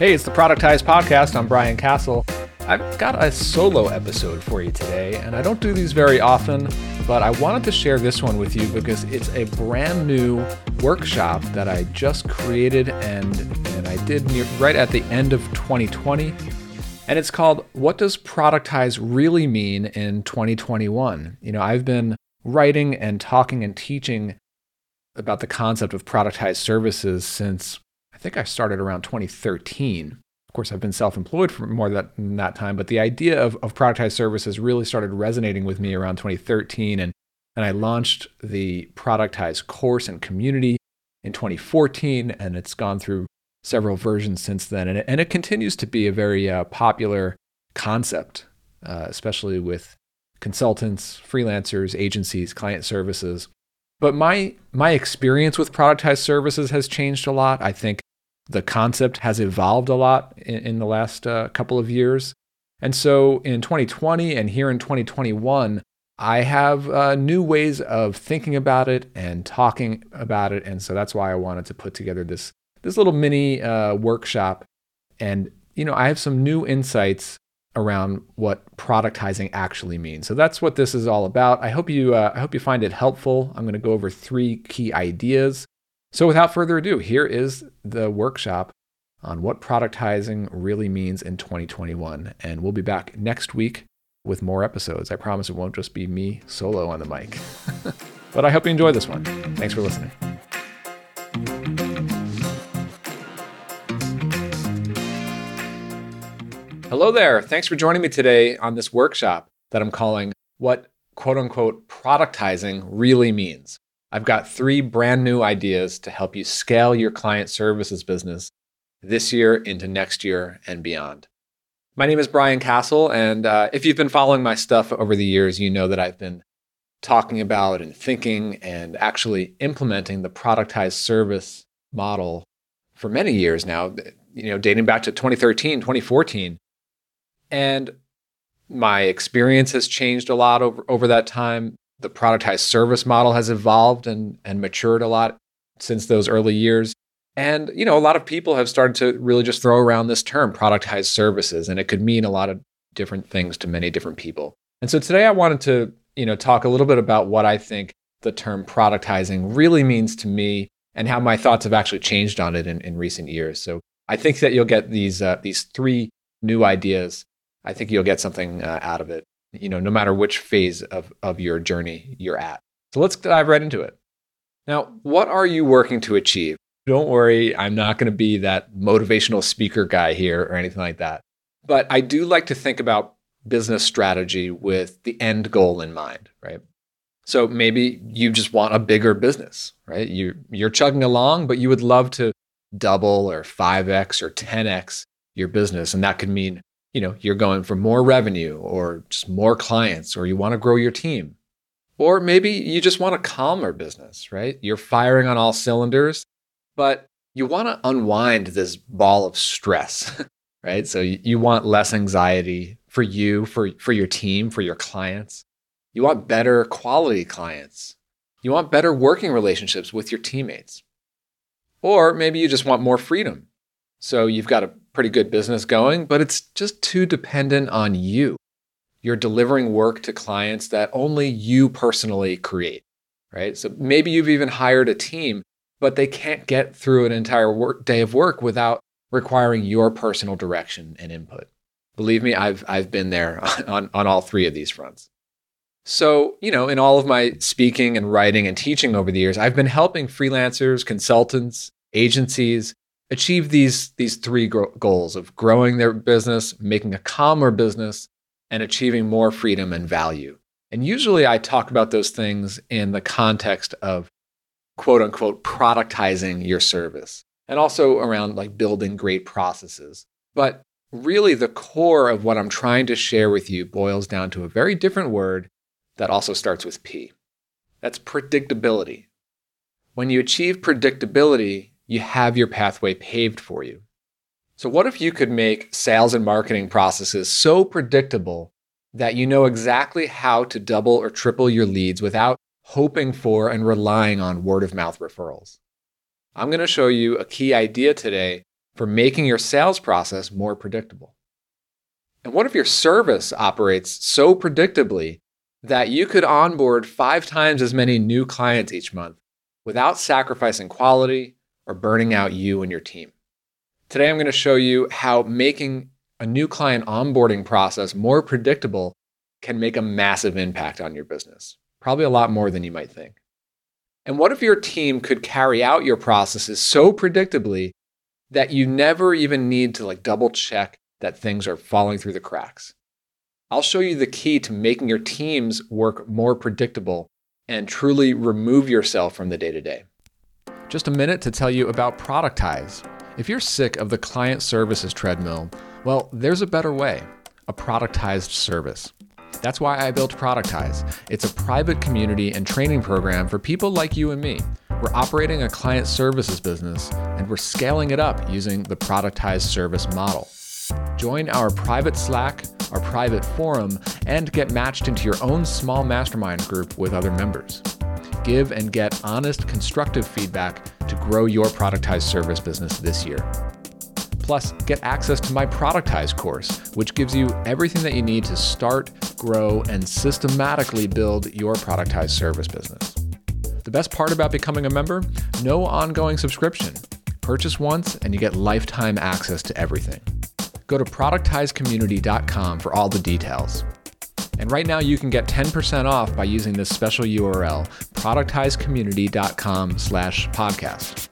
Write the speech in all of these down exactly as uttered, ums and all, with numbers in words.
Hey, it's the Productize Podcast. I'm Brian Castle. I've got a solo episode for you today, and I don't do these very often, but I wanted to share this one with you because it's a brand new workshop that I just created and, and I did near, right at the end of twenty twenty. And it's called, What Does Productize Really Mean in twenty twenty-one? You know, I've been writing and talking and teaching about the concept of productized services since I think I started around twenty thirteen. Of course, I've been self-employed for more than that time, but the idea of, of productized services really started resonating with me around twenty thirteen. And, and I launched the Productize course and community in twenty fourteen, and it's gone through several versions since then. And it, and it continues to be a very uh, popular concept, uh, especially with consultants, freelancers, agencies, client services. But my my experience with productized services has changed a lot. I think the concept has evolved a lot in, in the last uh, couple of years. And so in twenty twenty and here in twenty twenty-one, I have uh, new ways of thinking about it and talking about it. And so that's why I wanted to put together this, this little mini uh, workshop. And, you know, I have some new insights around what productizing actually means. So that's what this is all about. I hope you uh, I hope you find it helpful. I'm going to go over three key ideas. So without further ado, here is the workshop on what productizing really means in twenty twenty-one. And we'll be back next week with more episodes. I promise it won't just be me solo on the mic. But I hope you enjoy this one. Thanks for listening. Hello there. Thanks for joining me today on this workshop that I'm calling What Quote Unquote Productizing Really Means. I've got three brand new ideas to help you scale your client services business this year into next year and beyond. My name is Brian Castle, and uh, if you've been following my stuff over the years, you know that I've been talking about and thinking and actually implementing the productized service model for many years now, you know, dating back to twenty thirteen, twenty fourteen. And my experience has changed a lot over, over that time. The productized service model has evolved and, and matured a lot since those early years. And, you know, a lot of people have started to really just throw around this term, productized services, and it could mean a lot of different things to many different people. And so today I wanted to, you know, talk a little bit about what I think the term productizing really means to me and how my thoughts have actually changed on it in, in recent years. So I think that you'll get these uh, these three new ideas. I think you'll get something uh, out of it, you know, no matter which phase of, of your journey you're at. So let's dive right into it. Now, what are you working to achieve? Don't worry, I'm not going to be that motivational speaker guy here or anything like that. But I do like to think about business strategy with the end goal in mind, right? So maybe you just want a bigger business, right? You, you're chugging along, but you would love to double or five X or ten X your business. And that could mean, you know, you're going for more revenue or just more clients, or you want to grow your team. Or maybe you just want a calmer business, right? You're firing on all cylinders, but you want to unwind this ball of stress, right? So you want less anxiety for you, for, for your team, for your clients. You want better quality clients. You want better working relationships with your teammates. Or maybe you just want more freedom. So you've got a pretty good business going, but it's just too dependent on you. You're delivering work to clients that only you personally create, right? So maybe you've even hired a team, but they can't get through an entire work day of work without requiring your personal direction and input. Believe me, I've I've been there on, on all three of these fronts. So, you know, in all of my speaking and writing and teaching over the years, I've been helping freelancers, consultants, agencies achieve these, these three gro- goals of growing their business, making a calmer business, and achieving more freedom and value. And usually I talk about those things in the context of quote unquote productizing your service, and also around like building great processes. But really the core of what I'm trying to share with you boils down to a very different word that also starts with P. That's predictability. When you achieve predictability, you have your pathway paved for you. So what if you could make sales and marketing processes so predictable that you know exactly how to double or triple your leads without hoping for and relying on word of mouth referrals? I'm going to show you a key idea today for making your sales process more predictable? And what if your service operates so predictably that you could onboard five times as many new clients each month without sacrificing quality or burning out you and your team? Today, I'm going to show you how making a new client onboarding process more predictable can make a massive impact on your business, probably a lot more than you might think. And what if your team could carry out your processes so predictably that you never even need to like double check that things are falling through the cracks? I'll show you the key to making your team's work more predictable and truly remove yourself from the day-to-day. Just a minute to tell you about Productize. If you're sick of the client services treadmill, well, there's a better way, a productized service. That's why I built Productize. It's a private community and training program for people like you and me. We're operating a client services business, and we're scaling it up using the productized service model. Join our private Slack, our private forum, and get matched into your own small mastermind group with other members. Give and get honest, constructive feedback to grow your productized service business this year. Plus, get access to my Productize course, which gives you everything that you need to start, grow, and systematically build your productized service business. The best part about becoming a member? No ongoing subscription. Purchase once and you get lifetime access to everything. Go to productize community dot com for all the details. And right now you can get ten percent off by using this special U R L, productize community dot com slash podcast.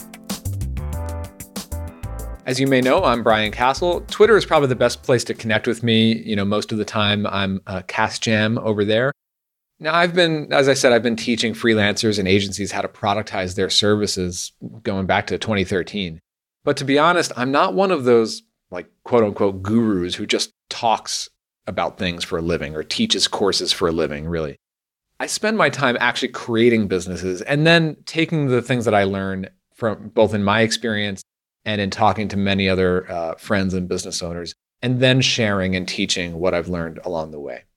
As you may know, I'm Brian Castle. Twitter is probably the best place to connect with me. You know, most of the time I'm uh, CastJam over there. Now I've been, as I said, I've been teaching freelancers and agencies how to productize their services going back to twenty thirteen. But to be honest, I'm not one of those like quote unquote gurus who just talks about things for a living or teaches courses for a living, really. I spend my time actually creating businesses and then taking the things that I learn from both in my experience and in talking to many other uh, friends and business owners, and then sharing and teaching what I've learned along the way.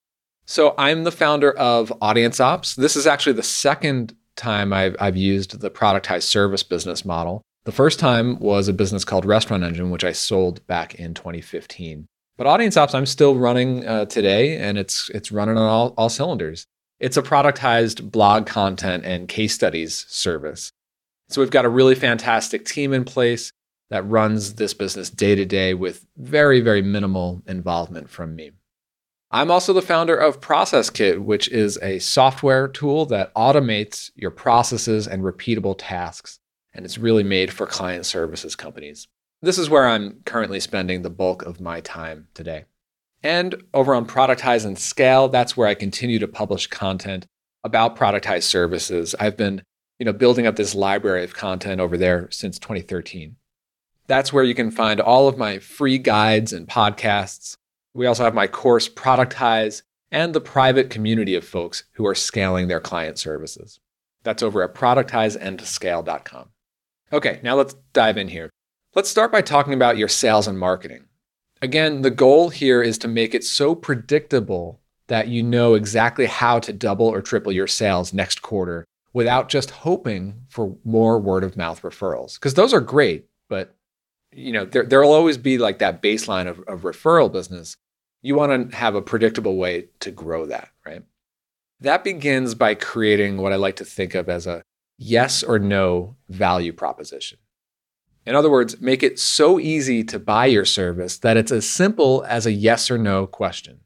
So I'm the founder of Audience Ops. This is actually the second time I've, I've used the productized service business model. The first time was a business called Restaurant Engine, which I sold back in twenty fifteen. But Audience Ops, I'm still running uh, today, and it's it's running on all, all cylinders. It's a productized blog content and case studies service. So we've got a really fantastic team in place that runs this business day to day with very, very minimal involvement from me. I'm also the founder of Process Kit, which is a software tool that automates your processes and repeatable tasks. And it's really made for client services companies. This is where I'm currently spending the bulk of my time today. And over on Productize and Scale, that's where I continue to publish content about productized services. I've been, you know, building up this library of content over there since twenty thirteen. That's where you can find all of my free guides and podcasts. We also have my course Productize and the private community of folks who are scaling their client services. That's over at productize and scale dot com. Okay, now let's dive in here. Let's start by talking about your sales and marketing. Again, the goal here is to make it so predictable that you know exactly how to double or triple your sales next quarter without just hoping for more word of mouth referrals. Because those are great, but you know, there there'll always be like that baseline of, of referral business. You want to have a predictable way to grow that, right? That begins by creating what I like to think of as a yes or no value proposition. In other words, make it so easy to buy your service that it's as simple as a yes or no question.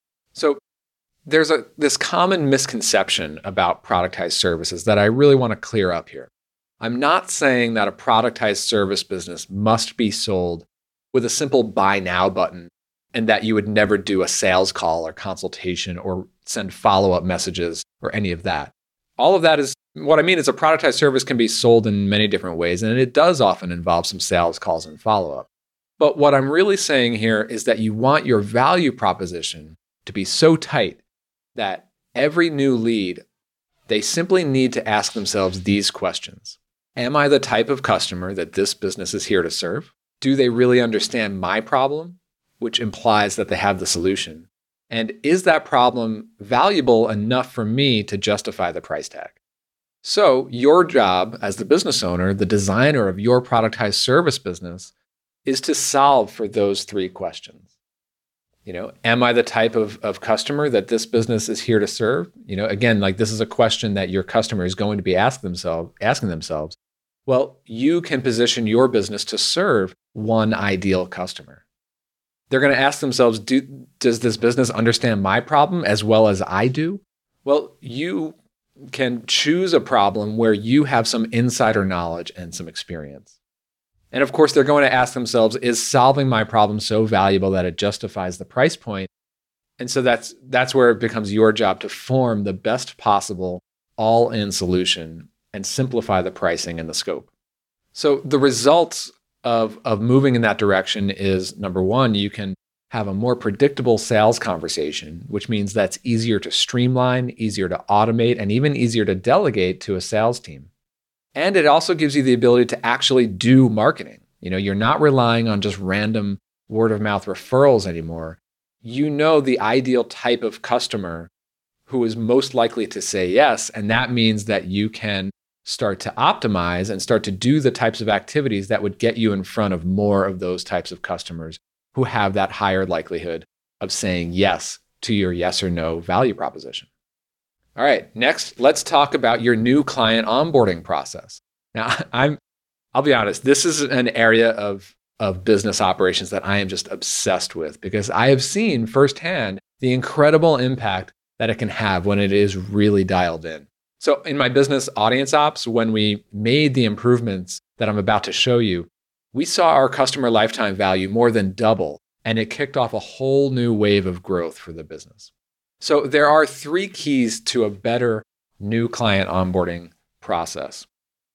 So there's a this common misconception about productized services that I really want to clear up here. I'm not saying that a productized service business must be sold with a simple buy now button and that you would never do a sales call or consultation or send follow-up messages or any of that. All of that is, what I mean is a productized service can be sold in many different ways, and it does often involve some sales calls and follow-up. But what I'm really saying here is that you want your value proposition to be so tight that every new lead, they simply need to ask themselves these questions. Am I the type of customer that this business is here to serve? Do they really understand my problem, which implies that they have the solution? And is that problem valuable enough for me to justify the price tag? So your job as the business owner, the designer of your productized service business, is to solve for those three questions. You know, am I the type of, of customer that this business is here to serve? You know, again, like this is a question that your customer is going to be ask themselves, asking themselves. Well, you can position your business to serve one ideal customer. They're going to ask themselves, do, does this business understand my problem as well as I do? Well, you can choose a problem where you have some insider knowledge and some experience. And of course, they're going to ask themselves, is solving my problem so valuable that it justifies the price point? And so that's that's where it becomes your job to form the best possible all-in solution and simplify the pricing and the scope. So the results of, of moving in that direction is, number one, you can have a more predictable sales conversation, which means that's easier to streamline, easier to automate, and even easier to delegate to a sales team. And it also gives you the ability to actually do marketing. You know, you're not relying on just random word of mouth referrals anymore. You know the ideal type of customer who is most likely to say yes, and that means that you can start to optimize and start to do the types of activities that would get you in front of more of those types of customers who have that higher likelihood of saying yes to your yes or no value proposition. All right, next, let's talk about your new client onboarding process. Now, I'm, I'll be honest, this is an area of, of business operations that I am just obsessed with because I have seen firsthand the incredible impact that it can have when it is really dialed in. So in my business Audience Ops, when we made the improvements that I'm about to show you, we saw our customer lifetime value more than double, and it kicked off a whole new wave of growth for the business. So there are three keys to a better new client onboarding process.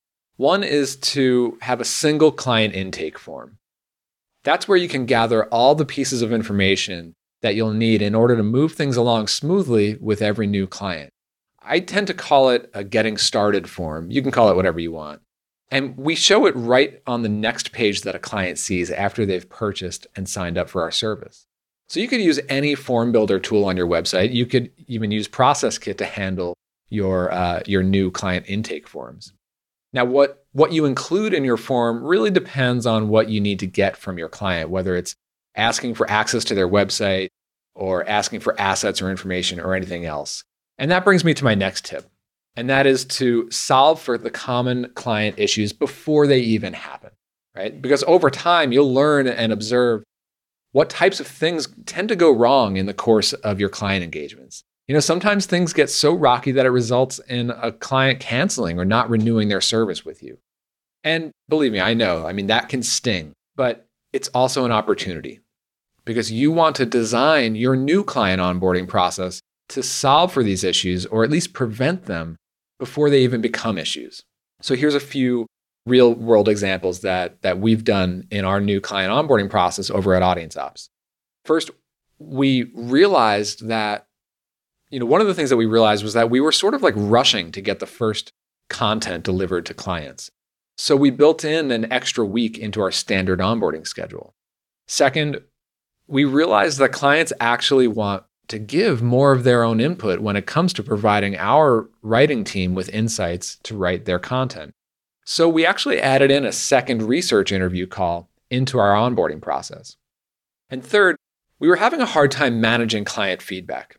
One is to have a single client intake form. That's where you can gather all the pieces of information that you'll need in order to move things along smoothly with every new client. I tend to call it a getting started form. You can call it whatever you want. And we show it right on the next page that a client sees after they've purchased and signed up for our service. So you could use any form builder tool on your website. You could even use ProcessKit to handle your uh, your new client intake forms. Now, what, what you include in your form really depends on what you need to get from your client, whether it's asking for access to their website or asking for assets or information or anything else. And that brings me to my next tip, and that is to solve for the common client issues before they even happen, right? Because over time, you'll learn and observe what types of things tend to go wrong in the course of your client engagements. You know, sometimes things get so rocky that it results in a client canceling or not renewing their service with you. And believe me, I know, I mean, that can sting, but it's also an opportunity because you want to design your new client onboarding process to solve for these issues or at least prevent them before they even become issues. So here's a few real world examples that, that we've done in our new client onboarding process over at Audience Ops. First, we realized that, you know, one of the things that we realized was that we were sort of like rushing to get the first content delivered to clients. So we built in an extra week into our standard onboarding schedule. Second, we realized that clients actually want to give more of their own input when it comes to providing our writing team with insights to write their content. So we actually added in a second research interview call into our onboarding process. And third, we were having a hard time managing client feedback.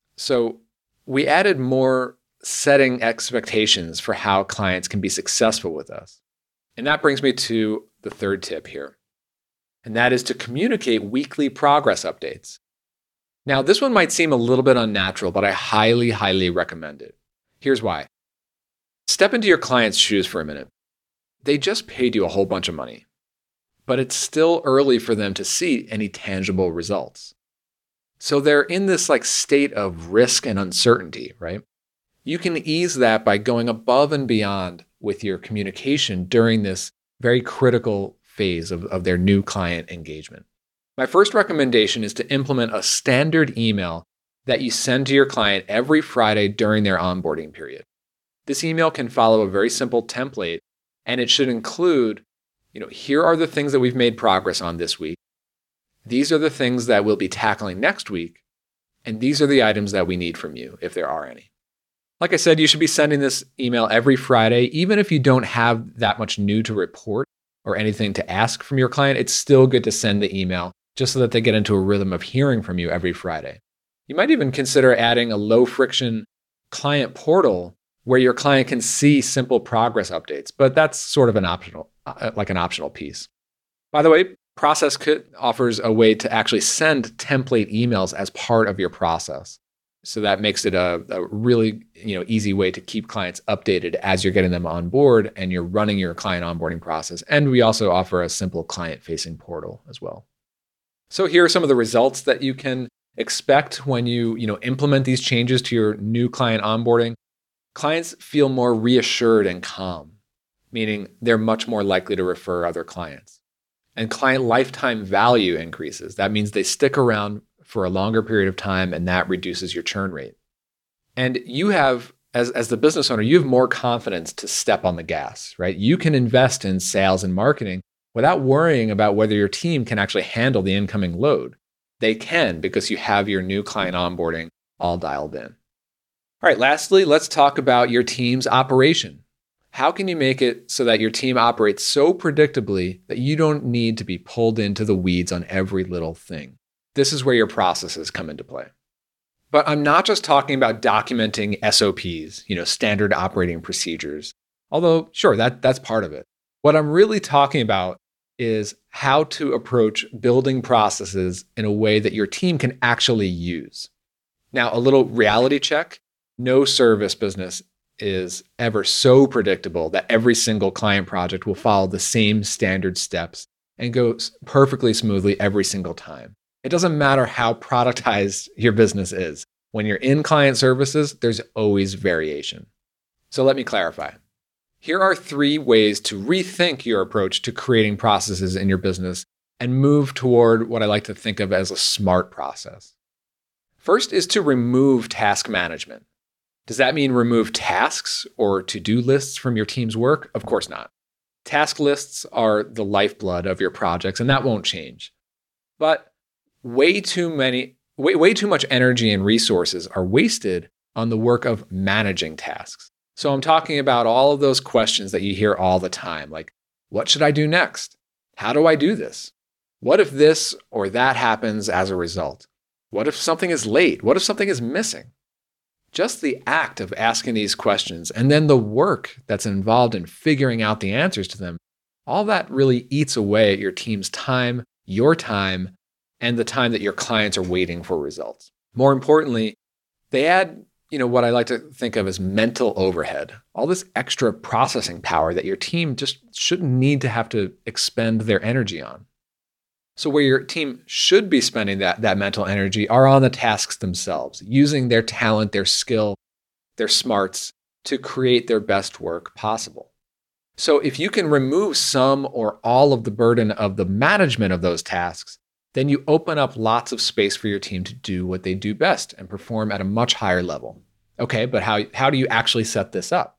So we added more setting expectations for how clients can be successful with us. And that brings me to the third tip here. And that is to communicate weekly progress updates. Now, this one might seem a little bit unnatural, but I highly, highly recommend it. Here's why. Step into your client's shoes for a minute. They just paid you a whole bunch of money, but it's still early for them to see any tangible results. So they're in this like state of risk and uncertainty, right? You can ease that by going above and beyond with your communication during this very critical phase of, of their new client engagement. My first recommendation is to implement a standard email that you send to your client every Friday during their onboarding period. This email can follow a very simple template, and it should include, you know, here are the things that we've made progress on this week. These are the things that we'll be tackling next week, and these are the items that we need from you, if there are any. Like I said, you should be sending this email every Friday, even if you don't have that much new to report. or anything to ask from your client, it's still good to send the email just so that they get into a rhythm of hearing from you every Friday. You might even consider adding a low-friction client portal where your client can see simple progress updates, but that's sort of an optional, uh, like an optional piece. By the way, ProcessKit offers a way to actually send template emails as part of your process. So that makes it a, a really you know, easy way to keep clients updated as you're getting them on board and you're running your client onboarding process. And we also offer a simple client-facing portal as well. So here are some of the results that you can expect when you, you know, implement these changes to your new client onboarding. Clients feel more reassured and calm, meaning they're much more likely to refer other clients. And client lifetime value increases. That means they stick around for a longer period of time, and that reduces your churn rate. And you have, as, as the business owner, you have more confidence to step on the gas, right? You can invest in sales and marketing without worrying about whether your team can actually handle the incoming load. They can, because you have your new client onboarding all dialed in. All right, lastly, let's talk about your team's operation. How can you make it so that your team operates so predictably that you don't need to be pulled into the weeds on every little thing? This is where your processes come into play. But I'm not just talking about documenting S O Ps, you know, standard operating procedures. Although, sure, that, that's part of it. What I'm really talking about is how to approach building processes in a way that your team can actually use. Now, a little reality check. No service business is ever so predictable that every single client project will follow the same standard steps and go perfectly smoothly every single time. It doesn't matter how productized your business is. When you're in client services, there's always variation. So let me clarify. Here are three ways to rethink your approach to creating processes in your business and move toward what I like to think of as a smart process. First is to remove task management. Does that mean remove tasks or to-do lists from your team's work? Of course not. Task lists are the lifeblood of your projects, and that won't change. But way too many, way, way too much energy and resources are wasted on the work of managing tasks. So I'm talking about all of those questions that you hear all the time, like, what should I do next? How do I do this? What if this or that happens as a result? What if something is late? What if something is missing? Just the act of asking these questions and then the work that's involved in figuring out the answers to them, all that really eats away at your team's time, your time, and the time that your clients are waiting for results. More importantly, they add, you know, what I like to think of as mental overhead, all this extra processing power that your team just shouldn't need to have to expend their energy on. So where your team should be spending that, that mental energy are on the tasks themselves, using their talent, their skill, their smarts to create their best work possible. So if you can remove some or all of the burden of the management of those tasks, then you open up lots of space for your team to do what they do best and perform at a much higher level. Okay, but how, how do you actually set this up?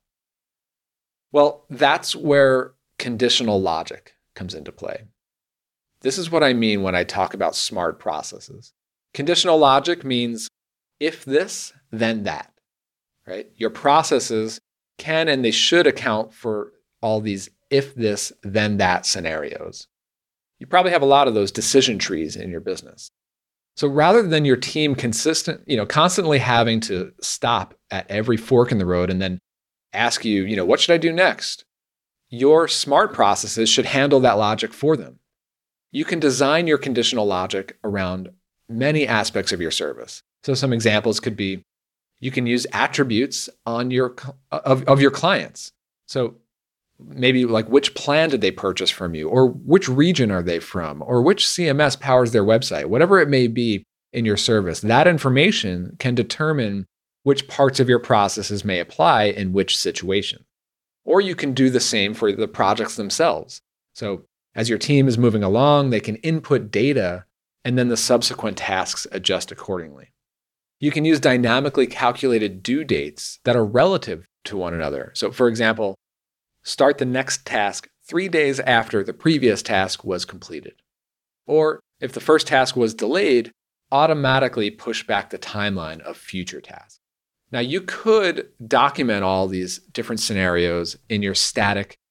Well, that's where conditional logic comes into play. This is what I mean when I talk about smart processes. Conditional logic means if this, then that, right? Your processes can and they should account for all these if this, then that scenarios. You probably have a lot of those decision trees in your business. So rather than your team consistent, you know, constantly having to stop at every fork in the road and then ask you, you know, what should I do next? Your smart processes should handle that logic for them. You can design your conditional logic around many aspects of your service. So some examples could be, you can use attributes on your of, of your clients. So maybe like which plan did they purchase from you, or which region are they from, or which C M S powers their website, whatever it may be in your service. That information can determine which parts of your processes may apply in which situation. Or you can do the same for the projects themselves. So as your team is moving along, they can input data and then the subsequent tasks adjust accordingly. You can use dynamically calculated due dates that are relative to one another. So for example, start the next task three days after the previous task was completed. Or if the first task was delayed, automatically push back the timeline of future tasks. Now you could document all these different scenarios in your static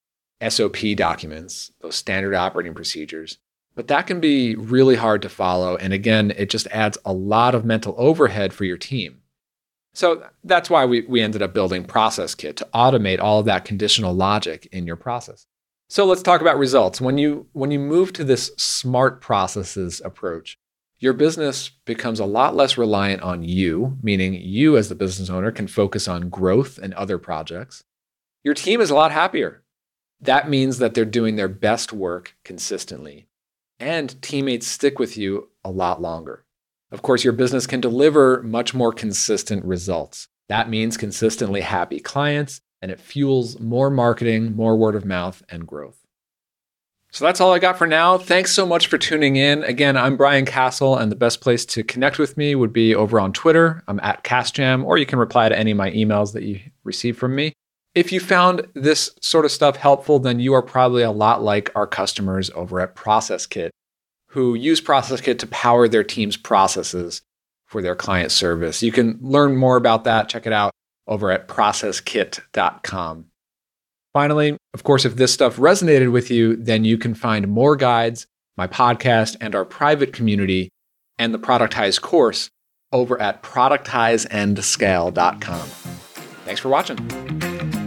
S O P documents, those standard operating procedures. But that can be really hard to follow. And again, it just adds a lot of mental overhead for your team. So that's why we, we ended up building Process Kit to automate all of that conditional logic in your process. So let's talk about results. When you, when you move to this smart processes approach, your business becomes a lot less reliant on you, meaning you as the business owner can focus on growth and other projects. Your team is a lot happier. That means that they're doing their best work consistently, and teammates stick with you a lot longer. Of course, your business can deliver much more consistent results. That means consistently happy clients, and it fuels more marketing, more word of mouth, and growth. So that's all I got for now. Thanks so much for tuning in. Again, I'm Brian Castle, and the best place to connect with me would be over on Twitter. I'm at CastJam, or you can reply to any of my emails that you receive from me. If you found this sort of stuff helpful, then you are probably a lot like our customers over at Process Kit, who use Process Kit to power their team's processes for their client service. You can learn more about that. Check it out over at process kit dot com. Finally, of course, if this stuff resonated with you, then you can find more guides, my podcast, and our private community, and the Productize course over at productize and scale dot com. Thanks for watching.